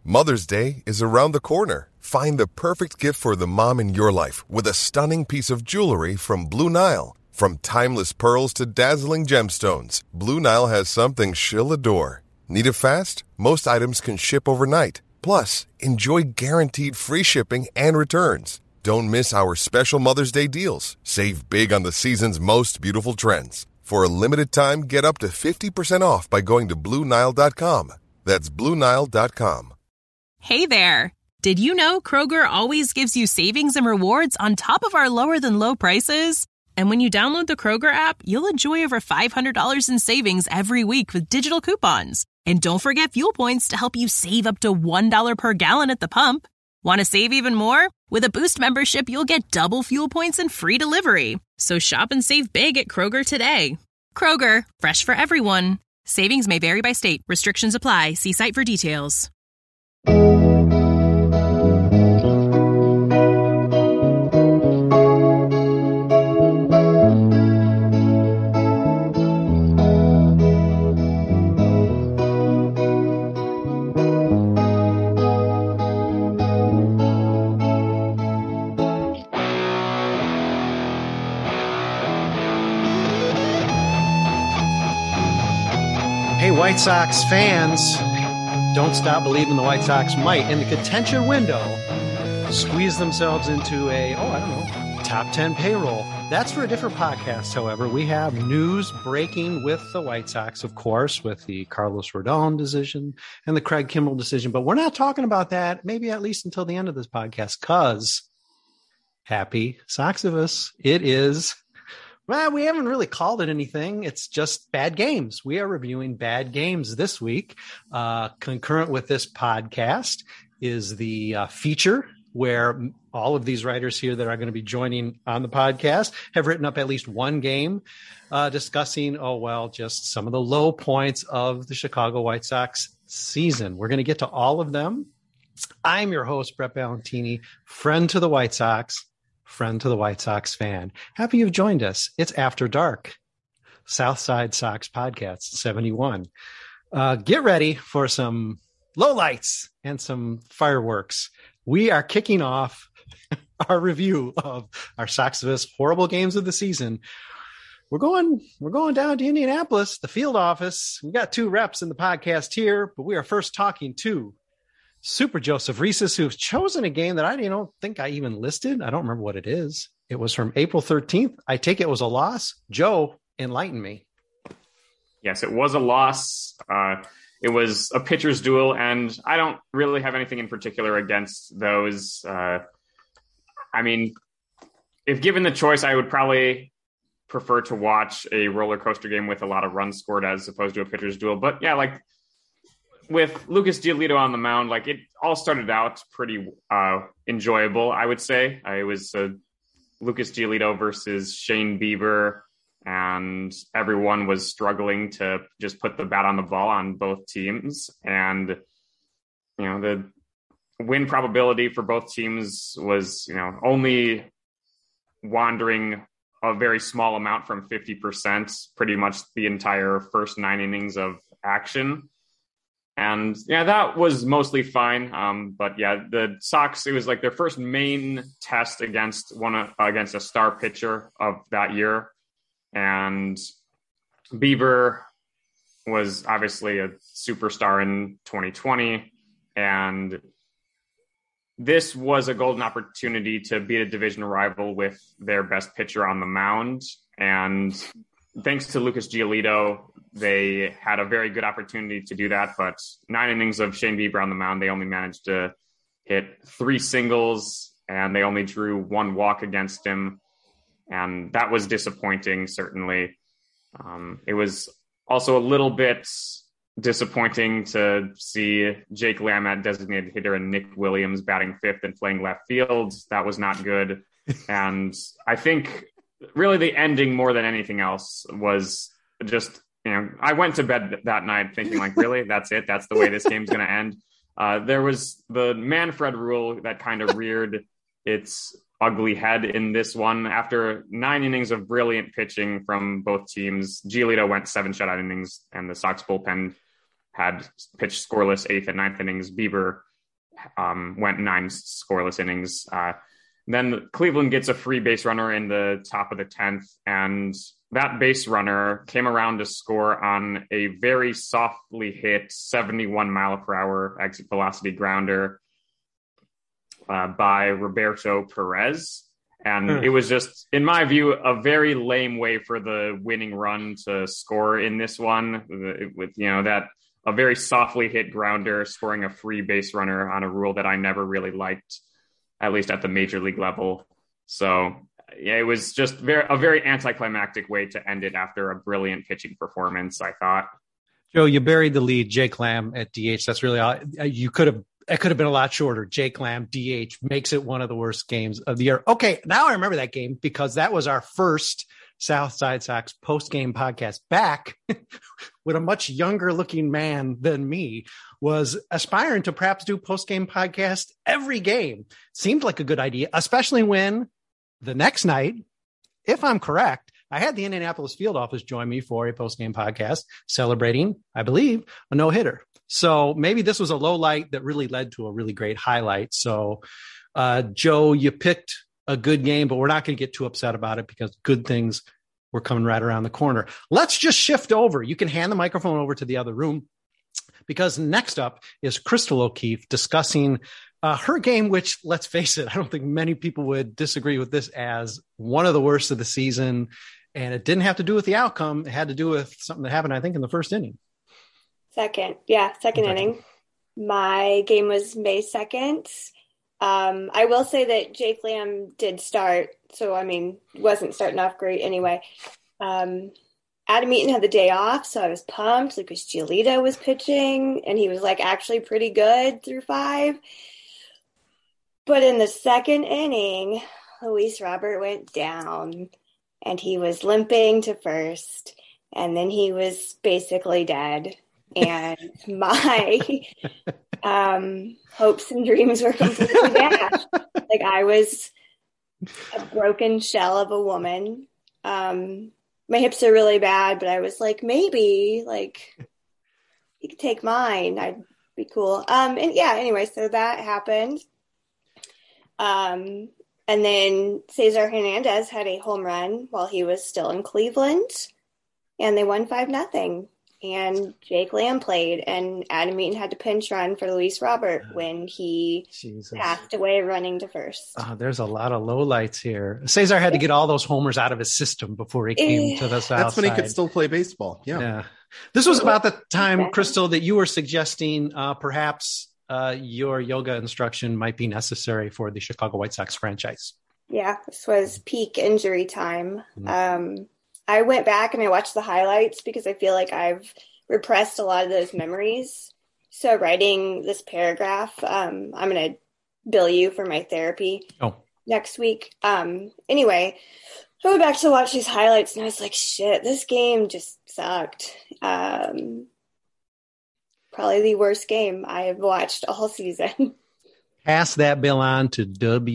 Mother's Day is around the corner. Find the perfect gift for the mom in your life with a stunning piece of jewelry from Blue Nile. From timeless pearls to dazzling gemstones, Blue Nile has something she'll adore. Need it fast? Most items can ship overnight. Plus, enjoy guaranteed free shipping and returns. Don't miss our special Mother's Day deals. Save big on the season's most beautiful trends. For a limited time, get up to 50% off by going to BlueNile.com. That's BlueNile.com. Hey there! Did you know Kroger always gives you savings and rewards on top of our lower-than-low prices? And when you download the Kroger app, you'll enjoy over $500 in savings every week with digital coupons. And don't forget fuel points to help you save up to $1 per gallon at the pump. Want to save even more? With a Boost membership, you'll get double fuel points and free delivery. So shop and save big at Kroger today. Kroger, fresh for everyone. Savings may vary by state. Restrictions apply. See site for details. White Sox fans, don't stop believing the White Sox might, in the contention window, squeeze themselves into a, top 10 payroll. That's for a different podcast, however. We have news breaking with the White Sox, of course, with the Carlos Rodon decision and the Craig Kimbrell decision. But we're not talking about that, maybe at least until the end of this podcast, because happy Soxivus, it is... Well, we haven't really called it anything. It's just bad games. We are reviewing bad games this week. Concurrent with this podcast is the feature where all of these writers here that are going to be joining on the podcast have written up at least one game discussing, just some of the low points of the Chicago White Sox season. We're going to get to all of them. I'm your host, Brett Ballantini, friend to the White Sox. Friend to the White Sox fan. Happy you've joined us. It's After Dark, Southside Sox Podcast 71. Get ready for some lowlights and some fireworks. We are kicking off our review of our Soxivus horrible games of the season. We're going down to Indianapolis, the field office. We got two reps in the podcast here, but we are first talking to Super Joseph Reeses, who's chosen a game that I don't think I even listed. I don't remember what it is. It was from April 13th. I take it was a loss. Joe, enlighten me. Yes, it was a loss. It was a pitcher's duel, and I don't really have anything in particular against those. If given the choice, I would probably prefer to watch a roller coaster game with a lot of runs scored as opposed to a pitcher's duel. But yeah, with Lucas Giolito on the mound, it all started out pretty enjoyable, I would say. It was Lucas Giolito versus Shane Bieber, and everyone was struggling to just put the bat on the ball on both teams. And, the win probability for both teams was, only wandering a very small amount from 50%, pretty much the entire first 9 innings of action. And yeah, that was mostly fine. But yeah, the Sox, it was their first main test against a star pitcher of that year. And Bieber was obviously a superstar in 2020. And this was a golden opportunity to beat a division rival with their best pitcher on the mound. And thanks to Lucas Giolito, they had a very good opportunity to do that, but 9 innings of Shane Bieber on the mound, they only managed to hit 3 singles, and they only drew 1 walk against him, and that was disappointing, certainly. It was also a little bit disappointing to see Jake Lamb at designated hitter and Nick Williams batting 5th and playing left field. That was not good, and I think really the ending more than anything else was just, I went to bed that night thinking really, that's it. That's the way this game's going to end. There was the Manfred rule that kind of reared its ugly head in this one. After 9 innings of brilliant pitching from both teams, Giolito went 7 shutout innings, and the Sox bullpen had pitched scoreless 8th and 9th innings. Bieber went 9 scoreless innings. Then Cleveland gets a free base runner in the top of the 10th, and that base runner came around to score on a very softly hit 71 mile per hour exit velocity grounder by Roberto Perez. And it was just, in my view, a very lame way for the winning run to score in this one, with, that a very softly hit grounder scoring a free base runner on a rule that I never really liked, at least at the major league level. So yeah, it was just a very anticlimactic way to end it after a brilliant pitching performance, I thought. Joe, you buried the lead. Jake Lamb at DH. That's really all. It could have been a lot shorter. Jake Lamb, DH, makes it one of the worst games of the year. Okay, now I remember that game because that was our first Southside Sox post-game podcast back with a much younger looking man than me, was aspiring to perhaps do post-game podcast every game. Seemed like a good idea, especially when the next night, if I'm correct, I had the Indianapolis field office join me for a post-game podcast celebrating, I believe, a no-hitter. So maybe this was a low light that really led to a really great highlight. So, Joe, you picked a good game, but we're not going to get too upset about it because good things were coming right around the corner. Let's just shift over. You can hand the microphone over to the other room because next up is Crystal O'Keefe discussing her game, which, let's face it, I don't think many people would disagree with this as one of the worst of the season. And it didn't have to do with the outcome. It had to do with something that happened, I think, in the first inning. Second inning. My game was May 2nd. I will say that Jake Lamb did start. So, wasn't starting off great anyway. Adam Eaton had the day off, so I was pumped. Lucas Giolito was pitching, and he was actually pretty good through 5. But in the second inning, Luis Robert went down, and he was limping to first, and then he was basically dead. And my hopes and dreams were completely dashed. I was a broken shell of a woman. My hips are really bad, but I was maybe you could take mine. I'd be cool. Anyway, so that happened. And then Cesar Hernandez had a home run while he was still in Cleveland, and they won 5-0. And Jake Lamb played, and Adam Eaton had to pinch run for Luis Robert when he passed away running to first. There's a lot of lowlights here. Cesar had to get all those homers out of his system before he came to the South. That's when he could still play baseball. Yeah. This was about the time, Crystal, that you were suggesting perhaps your yoga instruction might be necessary for the Chicago White Sox franchise. Yeah, this was peak injury time. Mm-hmm. I went back and I watched the highlights because I feel like I've repressed a lot of those memories. So writing this paragraph, I'm going to bill you for my therapy next week. Anyway, I went back to watch these highlights and I was like, shit, this game just sucked. Probably the worst game I have watched all season. Pass that bill on to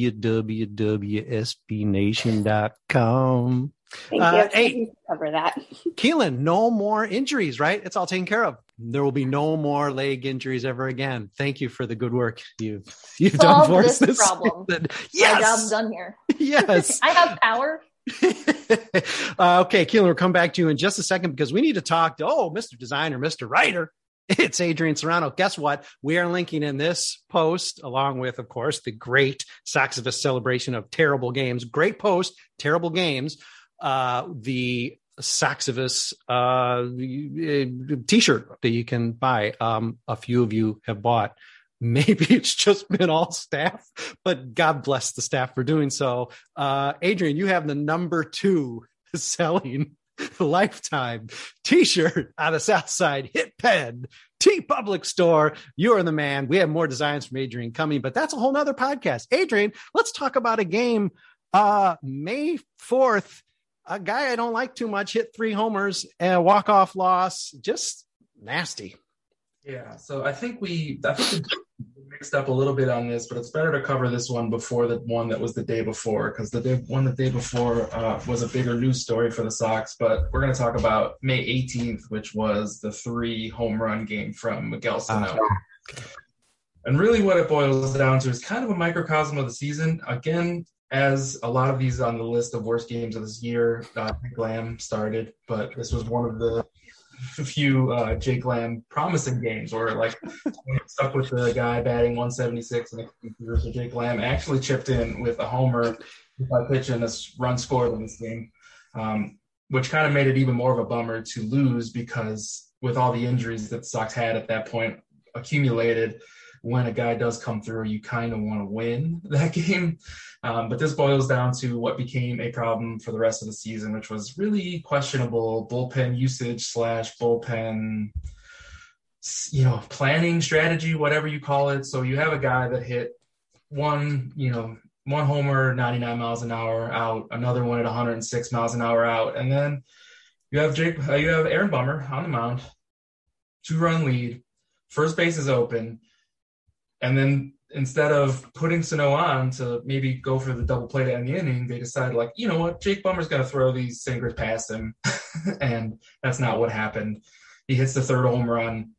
www.sbnation.com. Thank you. Hey, cover that. Keelan, no more injuries, right? It's all taken care of. There will be no more leg injuries ever again. Thank you for the good work you've done for us this problem. Yes, my job's done here. Yes, I have power. Okay, Keelan, we'll come back to you in just a second because we need to talk to Mr. Designer, Mr. Writer. It's Adrian Serrano. Guess what? We are linking in this post, along with, of course, the great Soxivist celebration of terrible games. Great post, terrible games. The Soxivist t-shirt that you can buy. A few of you have bought. Maybe it's just been all staff, but God bless the staff for doing so. Adrian, you have the number 2 selling lifetime t-shirt out of Southside Hit Pen T Public Store. You are the man. We have more designs from Adrian coming, but that's a whole nother podcast. Adrian, let's talk about a game. May 4th, a guy I don't like too much hit 3 homers and a walk-off loss. Just nasty. Yeah. So I think we mixed up a little bit on this, but it's better to cover this one before the one that was the day before, because the day before was a bigger news story for the Sox. But we're going to talk about May 18th, which was the 3 home run game from Miguel Sano. And really what it boils down to is kind of a microcosm of the season. Again, as a lot of these on the list of worst games of this year, Jake Lamb started, but this was one of the few Jake Lamb promising games where like stuck with the guy batting 176 and so Jake Lamb actually chipped in with a homer by pitching a run scored in this game, which kind of made it even more of a bummer to lose because with all the injuries that the Sox had at that point accumulated, when a guy does come through, you kind of want to win that game. But this boils down to what became a problem for the rest of the season, which was really questionable bullpen usage / bullpen, planning strategy, whatever you call it. So you have a guy that hit one homer, 99 miles an hour out, another one at 106 miles an hour out. And then you have Aaron Bummer on the mound, 2-run lead, first base is open. And then instead of putting Sano on to maybe go for the double play to end the inning, they decided, like, you know what, Jake Bummer's going to throw these sinkers past him. And that's not what happened. He hits the third home run.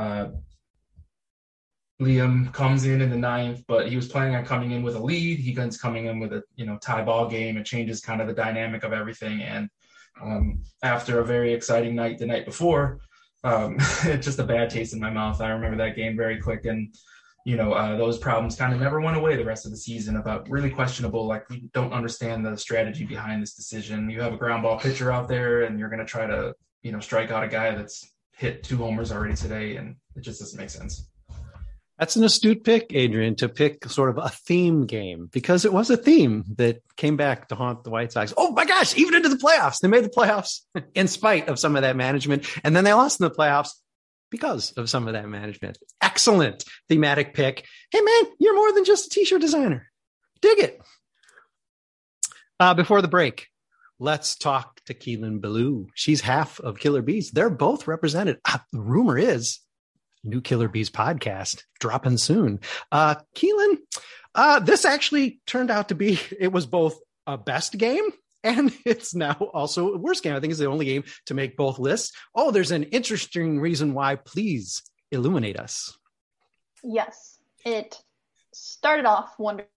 Liam comes in the ninth, but he was planning on coming in with a lead. He comes coming in with a tie ball game. It changes kind of the dynamic of everything. And after a very exciting night the night before, it's just a bad taste in my mouth. I remember that game very quick, and those problems kind of never went away the rest of the season about really questionable, like, we don't understand the strategy behind this decision. You have a ground ball pitcher out there and you're going to try to, strike out a guy that's hit 2 homers already today. And it just doesn't make sense. That's an astute pick, Adrian, to pick sort of a theme game, because it was a theme that came back to haunt the White Sox. Oh my gosh, even into the playoffs. They made the playoffs in spite of some of that management. And then they lost in the playoffs because of some of that management. Excellent thematic pick. Hey man, you're more than just a t-shirt designer. Dig it. Before the break, let's talk to Keelan Ballou. She's half of Killer Bees. They're both represented. The rumor is new Killer Bees podcast dropping soon. Keelan, this actually turned out to be, it was both a best game and it's now also a worst game. I think it's the only game to make both lists. Oh, there's an interesting reason why. Please illuminate us. Yes, it started off wonderful.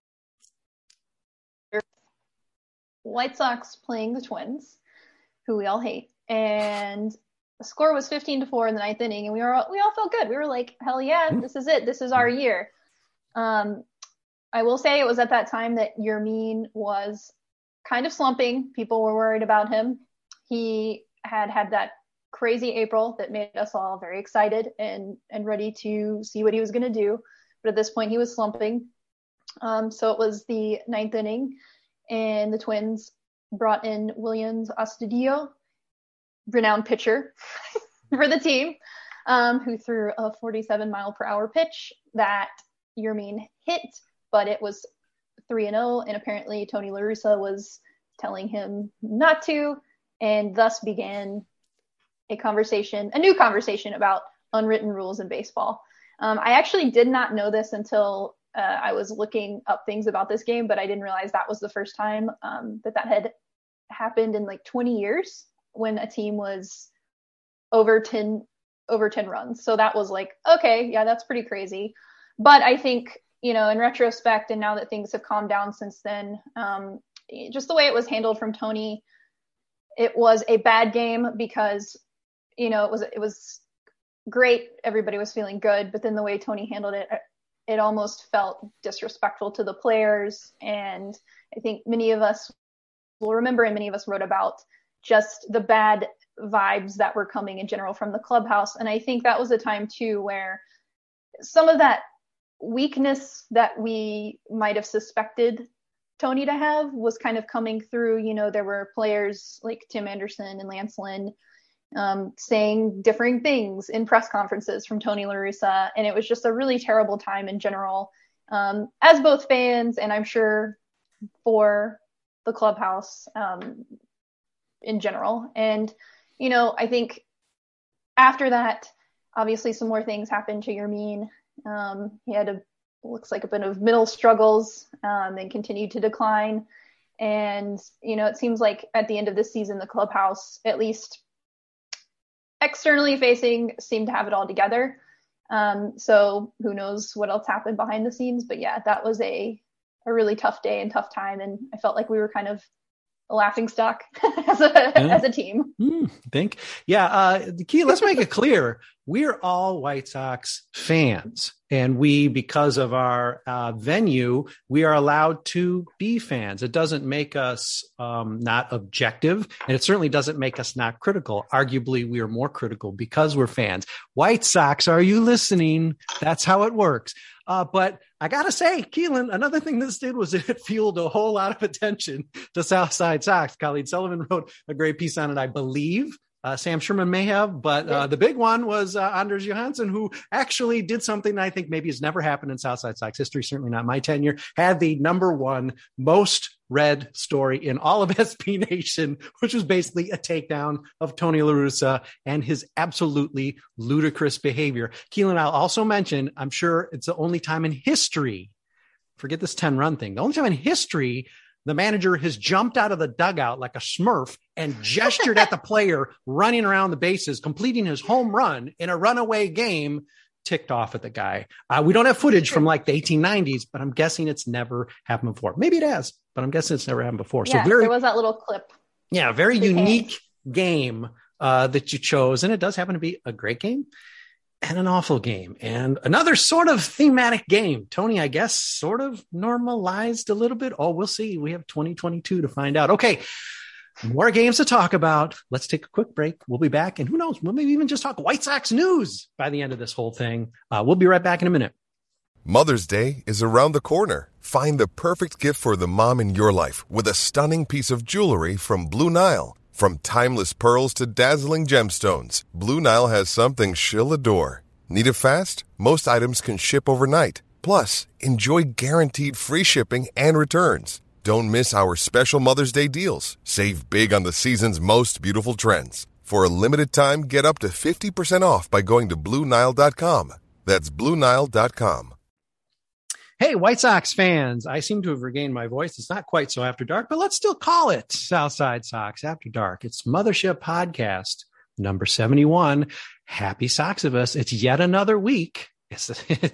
White Sox playing the Twins, who we all hate, and the score was 15-4 in the 9th inning, and we all felt good. We were like, hell yeah, this is it. This is our year. I will say it was at that time that Yermin was kind of slumping. People were worried about him. He had that crazy April that made us all very excited and ready to see what he was going to do. But at this point, he was slumping. So it was the 9th inning, and the Twins brought in Willians Astudillo, renowned pitcher for the team, who threw a 47-mile-per-hour pitch that Yermin hit, but it was 3-0, and apparently Tony La Russa was telling him not to, and thus began a new conversation about unwritten rules in baseball. I actually did not know this until I was looking up things about this game, but I didn't realize that was the first time that had happened in like 20 years when a team was over 10 runs. So that was like, okay, yeah, that's pretty crazy. But I think, in retrospect, and now that things have calmed down since then, just the way it was handled from Tony, it was a bad game because, it was great. Everybody was feeling good, but then the way Tony handled it, it almost felt disrespectful to the players. And I think many of us will remember, and many of us wrote about just the bad vibes that were coming in general from the clubhouse. And I think that was a time too where some of that weakness that we might have suspected Tony to have was kind of coming through. There were players like Tim Anderson and Lance Lynn saying differing things in press conferences from Tony La Russa. And it was just a really terrible time in general, as both fans and I'm sure for the clubhouse in general. And, I think after that, obviously some more things happened to Yermin. He had looks like a bit of middle struggles, and continued to decline. And, it seems like at the end of this season, the clubhouse, at least externally facing, seemed to have it all together. So who knows what else happened behind the scenes. But yeah, that was a really tough day and tough time. And I felt like we were kind of a laughing stock as a team. Think. Yeah. Key, let's make it clear. We're all White Sox fans, and we, because of our venue, we are allowed to be fans. It doesn't make us not objective, and it certainly doesn't make us not critical. Arguably, we are more critical because we're fans. White Sox, are you listening? That's how it works. But I got to say, Keelan, another thing this did was it fueled a whole lot of attention to Southside Sox. Khalid Sullivan wrote a great piece on it, I believe. Sam Sherman may have, but the big one was Anders Johansson, who actually did something that I think maybe has never happened in Southside Sox history, certainly not my tenure, had the number one most read story in all of SB Nation, which was basically a takedown of Tony La Russa and his absolutely ludicrous behavior. Keelan, I'll also mention, I'm sure it's the only time in history, forget this 10-run thing, the only time in history the manager has jumped out of the dugout like a Smurf and gestured at the player running around the bases, completing his home run in a runaway game, ticked off at the guy. We don't have footage from like the 1890s, but I'm guessing it's never happened before. Maybe it has, but I'm guessing it's never happened before. Yeah, so there was that little clip. Yeah, very unique game that you chose. And it does happen to be a great game and an awful game and another sort of thematic game. Tony, I guess, sort of normalized a little bit. Oh, we'll see. We have 2022 to find out. Okay. More games to talk about. Let's take a quick break. We'll be back. And who knows, we'll maybe even just talk White Sox news by the end of this whole thing. We'll be right back in a minute. Mother's Day is around the corner. Find the perfect gift for the mom in your life with a stunning piece of jewelry from Blue Nile. From timeless pearls to dazzling gemstones, Blue Nile has something she'll adore. Need it fast? Most items can ship overnight. Plus, enjoy guaranteed free shipping and returns. Don't miss our special Mother's Day deals. Save big on the season's most beautiful trends. For a limited time, get up to 50% off by going to BlueNile.com. That's BlueNile.com. Hey, White Sox fans, I seem to have regained my voice. It's not quite so after dark, but let's still call it Southside Sox After Dark. It's Mothership Podcast number 71. Happy Soxivus. It's yet another week. It's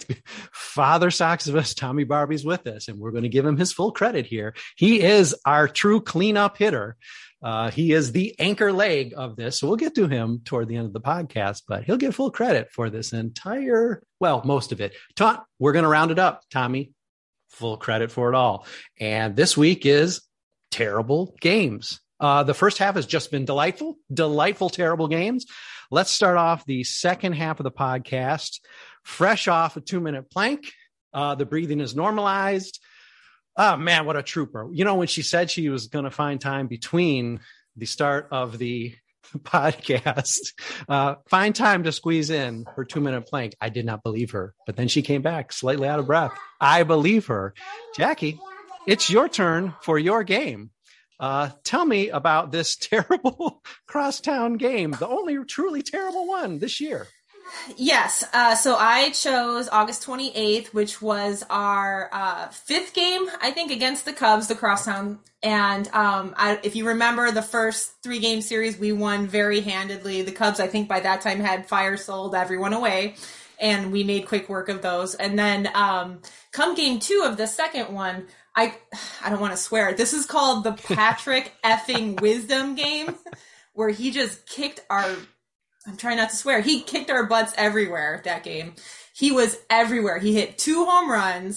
Father Soxivus, Tommy Barbie's with us, and we're going to give him his full credit here. He is our true cleanup hitter. He is the anchor leg of this. So we'll get to him toward the end of the podcast, but he'll get full credit for this entire, well, most of it. We're going to round it up, Tommy. Full credit for it all. And this week is terrible games. The first half has just been delightful, terrible games. Let's start off the second half of the podcast, fresh off a 2-minute plank. The breathing is normalized. Oh, man, what a trooper. You know, when she said she was going to find time between the start of the podcast, find time to squeeze in her 2-minute plank, I did not believe her. But then she came back slightly out of breath. I believe her. Jackie, it's your turn for your game. Tell me about this terrible crosstown game, the only truly terrible one this year. Yes. So I chose August 28th, which was our fifth game, I think, against the Cubs, the crosstown. And if you remember the first 3-game series, we won very handedly. The Cubs, I think, by that time had fire sold everyone away, and we made quick work of those. And then come game 2 of the second one, I don't want to swear. This is called the Patrick effing Wisdom game, where he just kicked our... I'm trying not to swear. He kicked our butts everywhere that game. He was everywhere. He hit 2 home runs.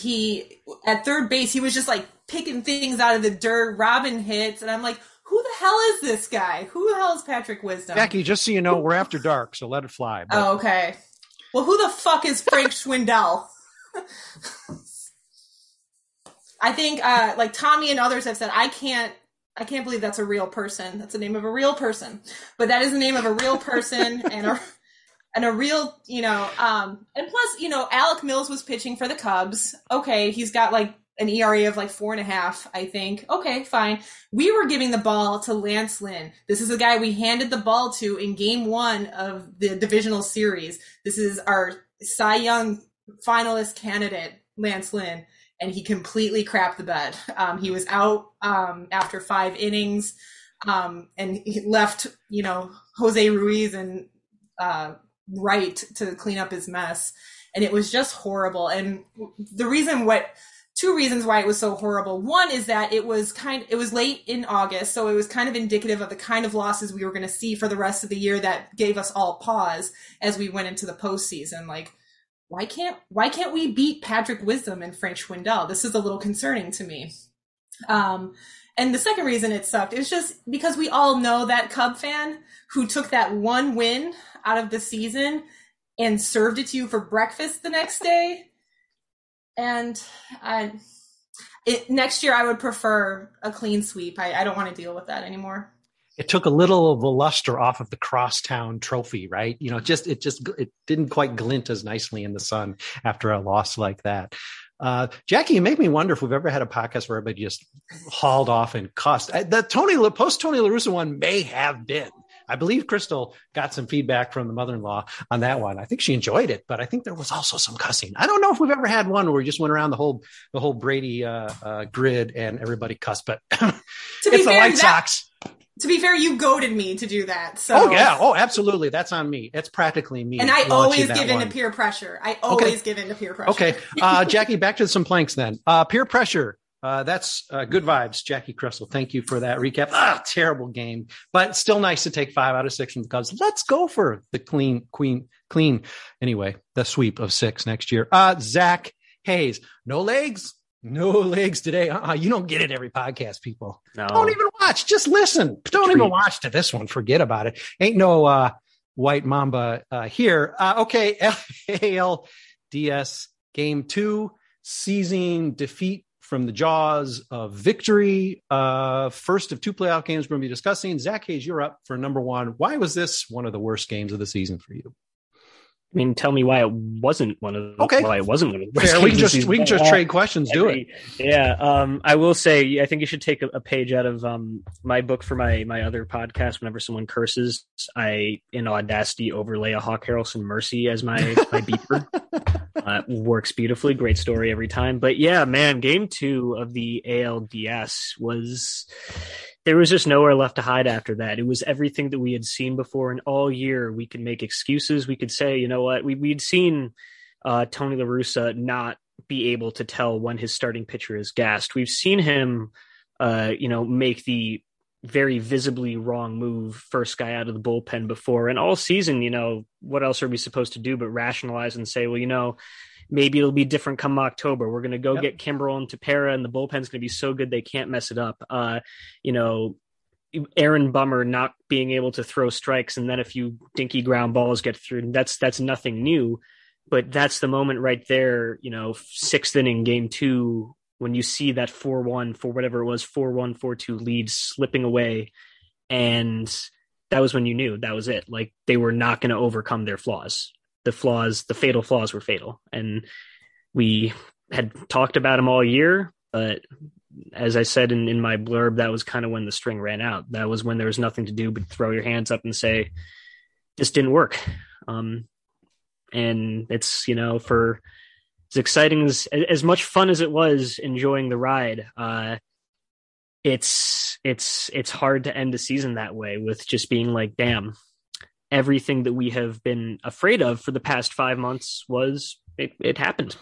At third base, he was just like picking things out of the dirt, robbing hits. And I'm like, who the hell is this guy? Who the hell is Patrick Wisdom? Jackie, just so you know, we're after dark, so let it fly. But... Oh, okay. Well, who the fuck is Frank Schwindel? I think, like Tommy and others have said, I can't believe that's a real person. That's the name of a real person. But that is the name of a real person and a real, and plus, Alec Mills was pitching for the Cubs. Okay, he's got like an ERA of like 4.5, I think. Okay, fine. We were giving the ball to Lance Lynn. This is the guy we handed the ball to in game 1 of the divisional series. This is our Cy Young finalist candidate, Lance Lynn. And he completely crapped the bed. He was out after 5 innings, and he left, Jose Ruiz and right to clean up his mess. And it was just horrible. And two reasons why it was so horrible. One is that it was late in August, so it was kind of indicative of the kind of losses we were going to see for the rest of the year that gave us all pause as we went into the postseason. Like, why can't we beat Patrick Wisdom and Frank Schwindel? This is a little concerning to me. And the second reason it sucked is just because we all know that Cub fan who took that one win out of the season and served it to you for breakfast the next day. And next year I would prefer a clean sweep. I don't want to deal with that anymore. It took a little of the luster off of the Crosstown trophy, right? You know, it didn't quite glint as nicely in the sun after a loss like that. Jackie, you make me wonder if we've ever had a podcast where everybody just hauled off and cussed. The post Tony La Russa one may have been. I believe Crystal got some feedback from the mother-in-law on that one. I think she enjoyed it, but I think there was also some cussing. I don't know if we've ever had one where we just went around the whole Brady grid and everybody cussed, but it's the White Sox. To be fair, you goaded me to do that. So. Oh, yeah. Oh, absolutely. That's on me. It's practically me. And I always give in to peer pressure. Okay. Jackie, back to some planks then. Peer pressure. That's good vibes. Jackie Crystal, thank you for that recap. Terrible game, but still nice to take 5 out of 6 from the Cubs. Let's go for the clean. Anyway, the sweep of 6 next year. Zach Hayes, no legs today. You don't get it every podcast, people. No. Don't even watch. Just listen. Don't even watch to this one. Forget about it. Ain't no white mamba here. Okay. ALDS game 2, seizing defeat from the jaws of victory. First of 2 playoff games we're going to be discussing. Zach Hayes, you're up for number 1. Why was this one of the worst games of the season for you? I mean, tell me why it wasn't one of the. Okay. Why it wasn't one of the. Fair. We can just trade questions. Do it. Yeah. I will say, I think you should take a page out of my book for my other podcast. Whenever someone curses, I in Audacity overlay a Hawk Harrelson Mercy as my beeper. Works beautifully. Great story every time. But yeah, man, game 2 of the ALDS was. There was just nowhere left to hide after that. It was everything that we had seen before, and all year we could make excuses. We could say, you know what, we'd seen Tony La Russa not be able to tell when his starting pitcher is gassed. We've seen him, make the very visibly wrong move, first guy out of the bullpen before. And all season, what else are we supposed to do but rationalize and say, well, maybe it'll be different come October. We're going to go get Kimbrel and Tepera, and the bullpen's going to be so good they can't mess it up. Aaron Bummer not being able to throw strikes and then a few dinky ground balls get through. That's nothing new, but that's the moment right there, 6th inning, game 2, when you see that 4-1 for whatever it was, 4-1, 4-2 lead slipping away. And that was when you knew that was it. Like, they were not going to overcome their flaws. The fatal flaws were fatal. And we had talked about them all year, but as I said in my blurb, that was kind of when the string ran out. That was when there was nothing to do but throw your hands up and say, this didn't work. And it's, for as exciting as much fun as it was enjoying the ride, it's hard to end a season that way with just being like, damn, everything that we have been afraid of for the past 5 months it happened,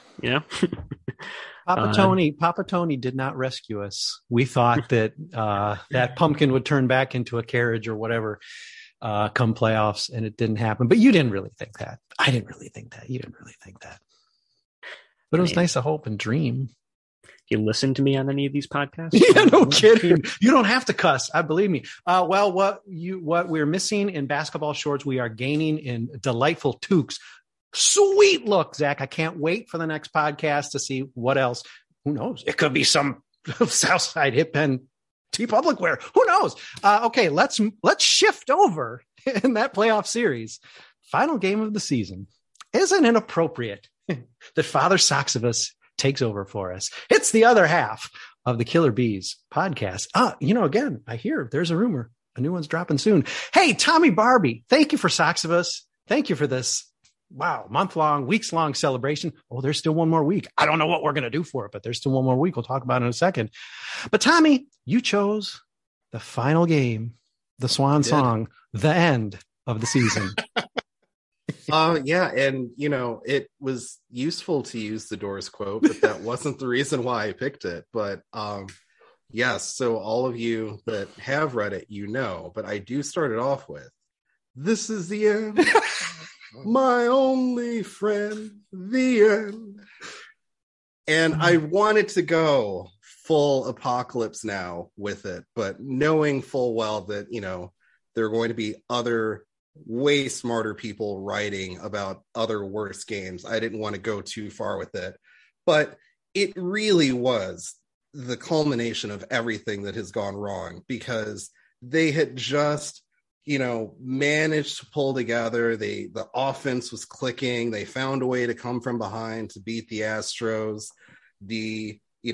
Papa Tony did not rescue us. We thought that that pumpkin would turn back into a carriage or whatever come playoffs, and it didn't happen. But you didn't really think that. I didn't really think that. You didn't really think that. But it was nice to hope and dream. You listen to me on any of these podcasts? Yeah, no kidding. You don't have to cuss. I believe me. Well, what we're missing in basketball shorts, we are gaining in delightful toques. Sweet look, Zach. I can't wait for the next podcast to see what else. Who knows? It could be some Southside Hip Pen T Public wear. Who knows? Okay, let's shift over in that playoff series. Final game of the season. Isn't it appropriate that Father Soxivus takes over for us? It's the other half of the Killer Bees podcast. Again, I hear there's a rumor. A new one's dropping soon. Hey, Tommy Barbie, thank you for Soxivus. Thank you for this. Wow, month-long, weeks-long celebration. Oh, there's still one more week. I don't know what we're going to do for it, but there's still one more week. We'll talk about it in a second. But Tommy, you chose the final game, the swan song, the end of the season. Yeah, and it was useful to use the Doors quote, but that wasn't the reason why I picked it. But yes, so all of you that have read it, but I do start it off with, "This is the end, my only friend, the end." And I wanted to go full Apocalypse Now with it, but knowing full well that, there are going to be other way smarter people writing about other worse games, I didn't want to go too far with it. But it really was the culmination of everything that has gone wrong, because they had just, managed to pull together. The offense was clicking. They found a way to come from behind to beat the Astros. The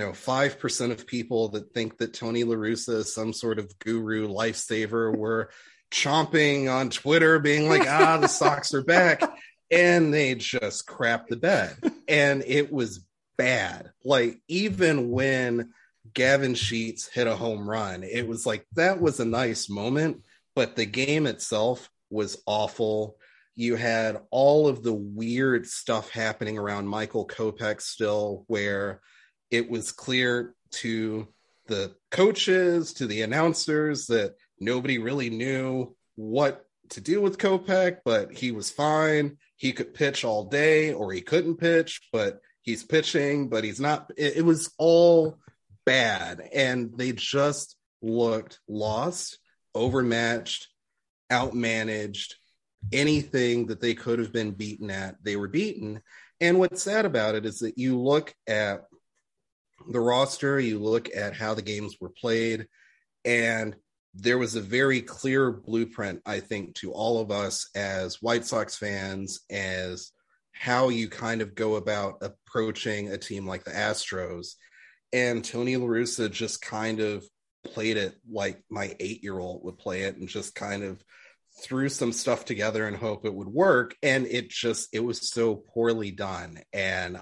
5% of people that think that Tony La Russa is some sort of guru lifesaver were chomping on Twitter, being like, the Sox are back. And they just crapped the bed. And it was bad. Like, even when Gavin Sheets hit a home run, it was like, that was a nice moment, but the game itself was awful. You had all of the weird stuff happening around Michael Kopech still, where it was clear to the coaches, to the announcers, that nobody really knew what to do with Kopech, but he was fine. He could pitch all day, or he couldn't pitch, but he's pitching, but he's not. It was all bad. And they just looked lost, overmatched, outmanaged. Anything that they could have been beaten at, they were beaten. And what's sad about it is that you look at the roster, you look at how the games were played, and there was a very clear blueprint, I think, to all of us as White Sox fans, as how you kind of go about approaching a team like the Astros. And Tony La Russa just kind of played it like my 8-year-old would play it, and just kind of threw some stuff together and hope it would work. And it was so poorly done. And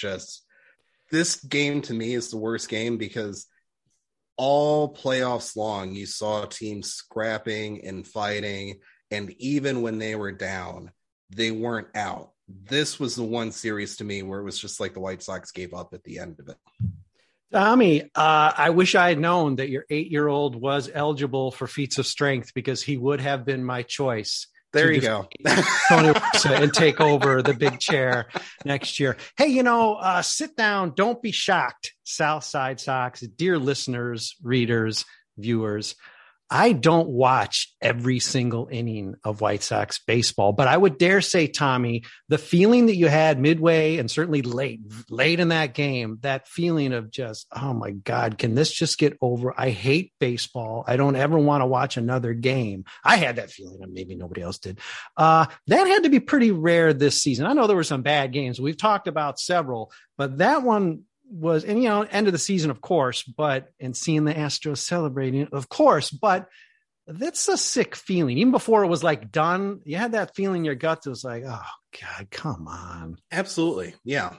this game to me is the worst game, because all playoffs long, you saw teams scrapping and fighting. And even when they were down, they weren't out. This was the one series to me where it was just like the White Sox gave up at the end of it. Tommy, I wish I had known that your 8-year-old was eligible for feats of strength, because he would have been my choice. There you go. Tony and take over the big chair next year. Hey, sit down. Don't be shocked, Southside Sox, dear listeners, readers, viewers. I don't watch every single inning of White Sox baseball, but I would dare say, Tommy, the feeling that you had midway and certainly late in that game, that feeling of just, oh my God, can this just get over? I hate baseball. I don't ever want to watch another game. I had that feeling, and maybe nobody else did. That had to be pretty rare this season. I know there were some bad games. We've talked about several, but that one was, and end of the season, of course, and seeing the Astros celebrating, of course, but that's a sick feeling. Even before it was like done, you had that feeling in your gut that was like, oh God, come on. Absolutely. Yeah.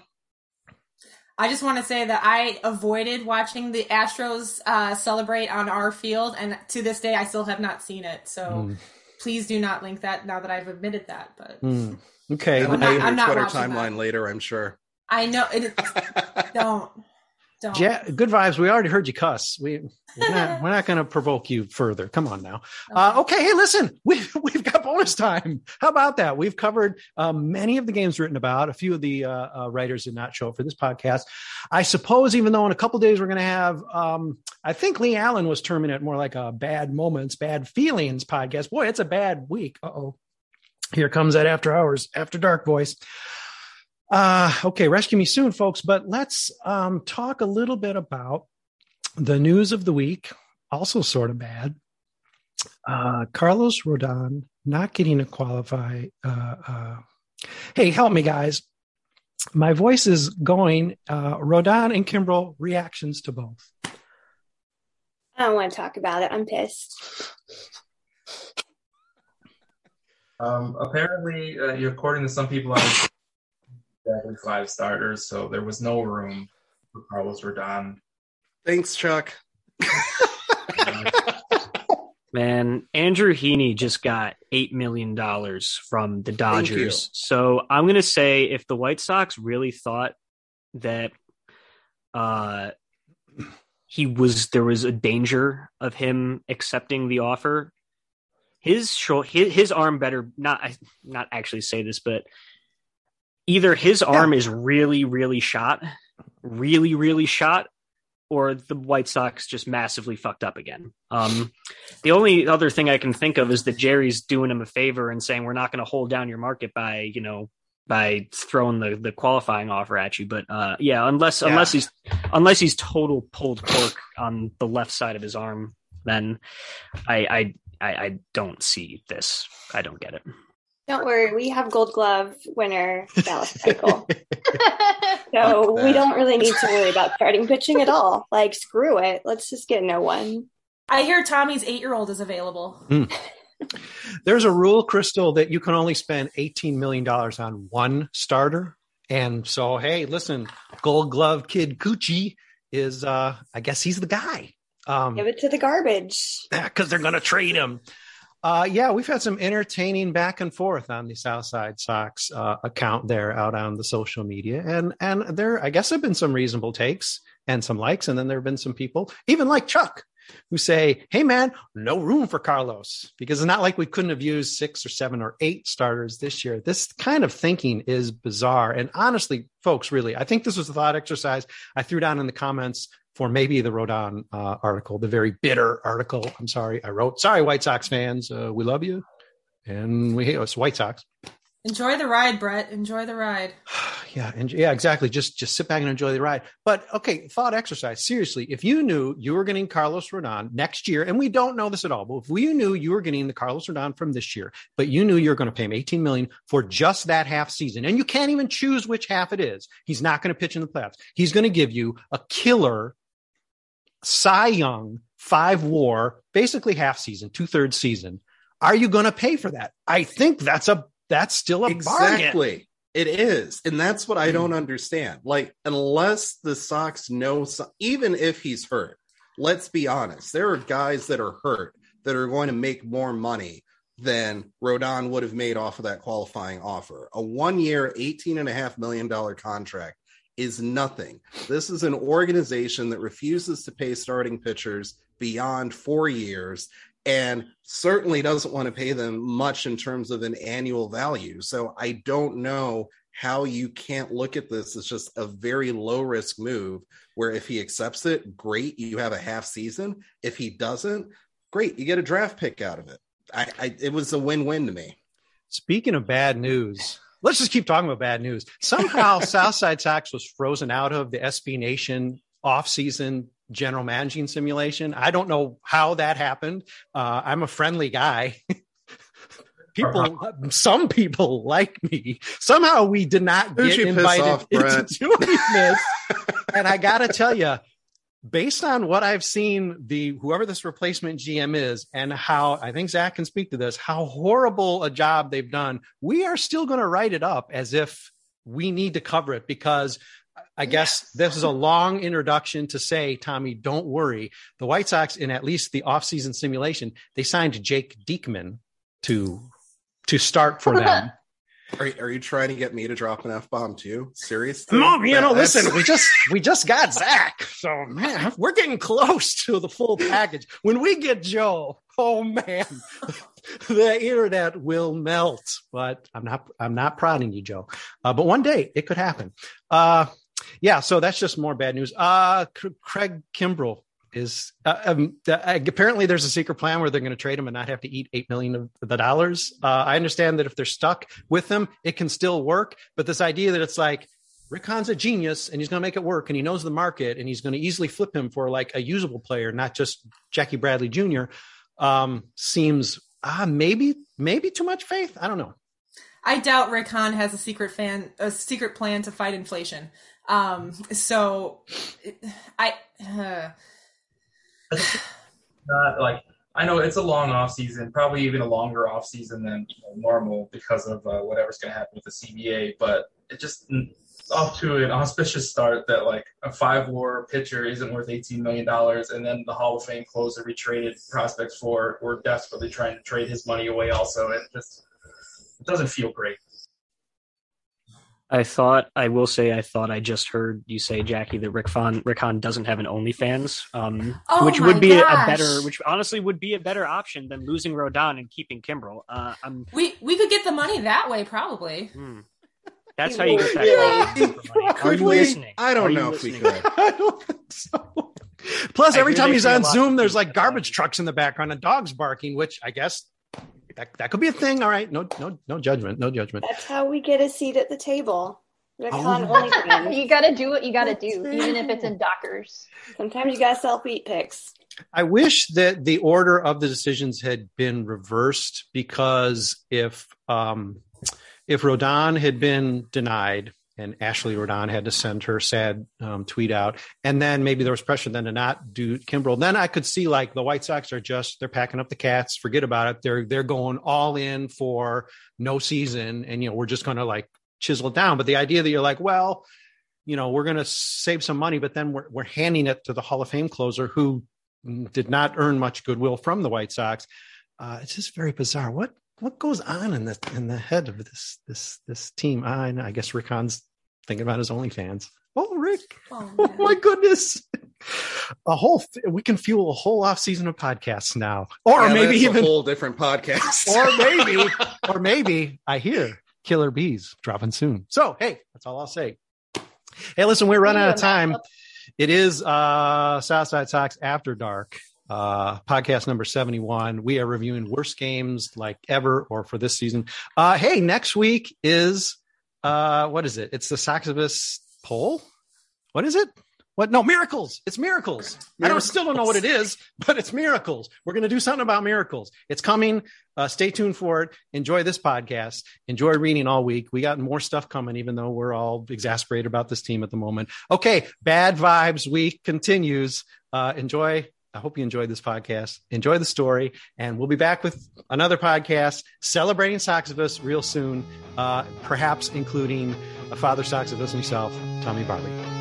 I just want to say that I avoided watching the Astros celebrate on our field, and to this day, I still have not seen it. So please do not link that now that I've admitted that. But okay, I'm not Twitter watching timeline that later, I'm sure. I know it. Don't. Good vibes. We already heard you cuss. We're not going to provoke you further. Come on now. Okay. Hey, listen, we've got bonus time. How about that? We've covered many of the games written about. A few of the writers did not show up for this podcast. I suppose, even though in a couple of days we're going to have, I think Lee Allen was terming it more like a bad moments, bad feelings podcast. Boy, it's a bad week. Uh-oh. Here comes that after hours, after dark voice. Okay, rescue me soon, folks. But let's talk a little bit about the news of the week. Also sort of bad. Carlos Rodon not getting to qualify. Hey, help me, guys. My voice is going. Rodon and Kimbrel, reactions to both. I don't want to talk about it. I'm pissed. Apparently, according to some people, exactly 5 starters, so there was no room for Carlos Rodon. Thanks, Chuck. Man, Andrew Heaney just got $8 million from the Dodgers. So I'm going to say if the White Sox really thought that there was a danger of him accepting the offer, his arm better not actually say this, but either his arm is really, really shot, or the White Sox just massively fucked up again. The only other thing I can think of is that Jerry's doing him a favor and saying, we're not going to hold down your market by throwing the qualifying offer at you. But unless he's total pulled cork on the left side of his arm, then I don't see this. I don't get it. Don't worry, we have Gold Glove winner Dallas Keuchel. So we don't really need to worry about starting pitching at all. Like, screw it. Let's just get no one. I hear Tommy's 8-year-old is available. There's a rule, Crystal, that you can only spend $18 million on one starter. And so, hey, listen, Gold Glove kid Coochie is, I guess he's the guy. Give it to the garbage. Because they're going to trade him. We've had some entertaining back and forth on the Southside Sox account there out on the social media. And there, I guess, have been some reasonable takes and some likes. And then there have been some people, even like Chuck, who say, hey, man, no room for Carlos, because it's not like we couldn't have used 6 or 7 or 8 starters this year. This kind of thinking is bizarre. And honestly, folks, really, I think this was a thought exercise I threw down in the comments for maybe the Rodon article, the very bitter article. I'm sorry, I wrote. Sorry, White Sox fans, we love you, and we hate us, White Sox. Enjoy the ride, Brett. Enjoy the ride. Yeah, exactly. Just sit back and enjoy the ride. But okay, thought exercise. Seriously, if you knew you were getting Carlos Rodon next year, and we don't know this at all, but if we knew you were getting the Carlos Rodon from this year, but you knew you were going to pay him $18 million for just that half season, and you can't even choose which half it is. He's not going to pitch in the playoffs. He's going to give you a killer Cy Young 5 WAR, basically half season, 2/3 season. Are you going to pay for that? I think that's still a exactly bargain. It is, and that's what I don't understand. Like, unless the Sox know, even if he's hurt, let's be honest, there are guys that are hurt that are going to make more money than Rodon would have made off of that qualifying offer. A 1-year, $18.5 million contract is nothing. This is an organization that refuses to pay starting pitchers beyond 4 years and certainly doesn't want to pay them much in terms of an annual value. So I don't know how you can't look at this as just a very low risk move where if he accepts it, great, you have a half season. If he doesn't, great, you get a draft pick out of it. It was a win-win to me. Speaking of bad news, let's just keep talking about bad news. Somehow Southside Sox was frozen out of the SB Nation off-season general managing simulation. I don't know how that happened. I'm a friendly guy. Some people like me. Somehow we did not get invited into doing this. And I got to tell you, based on what I've seen, whoever this replacement GM is, and how I think Zach can speak to this, how horrible a job they've done, we are still going to write it up as if we need to cover it, because I guess this is a long introduction to say, Tommy, don't worry. The White Sox, in at least the offseason simulation, they signed Jake Diekman to start for them. Are you trying to get me to drop an F-bomb too? Seriously? No, listen, we just got Zach. So man, we're getting close to the full package. When we get Joe, oh man, the internet will melt. But I'm not prodding you, Joe. But one day it could happen. So that's just more bad news. Craig Kimbrell is apparently there's a secret plan where they're going to trade him and not have to eat $8 million of the dollars. I understand that if they're stuck with him, it can still work. But this idea that it's like Rick Hahn's a genius and he's going to make it work and he knows the market and he's going to easily flip him for like a usable player, not just Jackie Bradley Jr. Seems maybe too much faith. I don't know. I doubt Rick Hahn has a secret plan to fight inflation. I know it's a long off season, probably even a longer off season than normal because of whatever's going to happen with the CBA. But it just off to an auspicious start that like a 5-WAR pitcher isn't worth $18 million, and then the Hall of Fame closer we traded prospects for, we're desperately trying to trade his money away also. It doesn't feel great. I thought I just heard you say, Jackie, that Rick Hahn doesn't have an OnlyFans, which would be which honestly would be a better option than losing Rodon and keeping Kimbrel. We could get the money that way, probably. That's how you get that. Are you listening? I don't know if we could. I don't think so. Plus, every time he's on Zoom, there's like garbage trucks in the background and dogs barking, which I guess that could be a thing. All right, no judgment, no judgment. That's how we get a seat at the table. You gotta do what you gotta do, even if it's in Dockers. Sometimes you gotta self-eat picks. I wish that the order of the decisions had been reversed, because if Rodon had been denied and Ashley Rodon had to send her sad tweet out, and then maybe there was pressure then to not do Kimbrel, then I could see like the White Sox are they're packing up the cats, forget about it. They're going all in for no season, and we're just going to like chisel it down. But the idea that you're like, well, we're going to save some money, but then we're handing it to the Hall of Fame closer who did not earn much goodwill from the White Sox. It's just very bizarre. What goes on in the head of this team? I guess Rick Hahn's thinking about his OnlyFans. Oh, Rick! Oh my goodness! We can fuel a whole off season of podcasts now, or maybe even a whole different podcast. or maybe I hear Killer Bees dropping soon. So hey, that's all I'll say. Hey, listen, we're running out of time. It is Southside Sox After Dark. Podcast number 71. We are reviewing worst games like ever or for this season. Hey, next week is what is it? It's the Soxibus poll. What is it? What? No, miracles. It's miracles. I still don't know what it is, but it's miracles. We're going to do something about miracles. It's coming. Stay tuned for it. Enjoy this podcast. Enjoy reading all week. We got more stuff coming, even though we're all exasperated about this team at the moment. Okay. Bad Vibes Week continues. Enjoy. I hope you enjoyed this podcast. Enjoy the story. And we'll be back with another podcast celebrating Soxibus real soon, perhaps including a father Soxibus himself, Tommy Barley.